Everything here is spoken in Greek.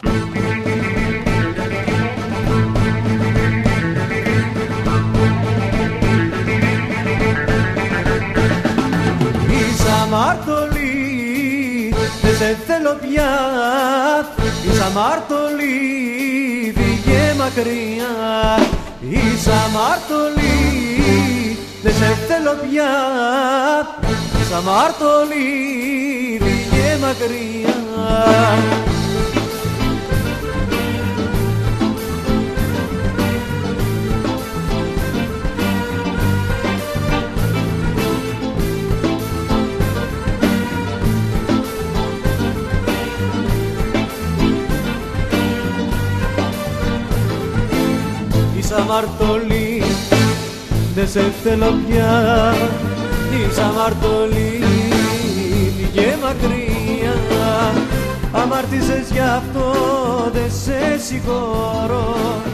Είσαι αμαρτωλή, δεν σε θέλω πια. Είσαι αμαρτωλή, φύγε μακριά. Είσαι αμαρτωλή, δεν σε θέλω πια. Είσαι αμαρτωλή, φύγε μακριά. Είσαι αμαρτωλή, δεν σε θέλω πια. Είσαι αμαρτωλή, φύγε μακριά. Αμάρτησες γι' αυτό, δεν σε συγχωρώ.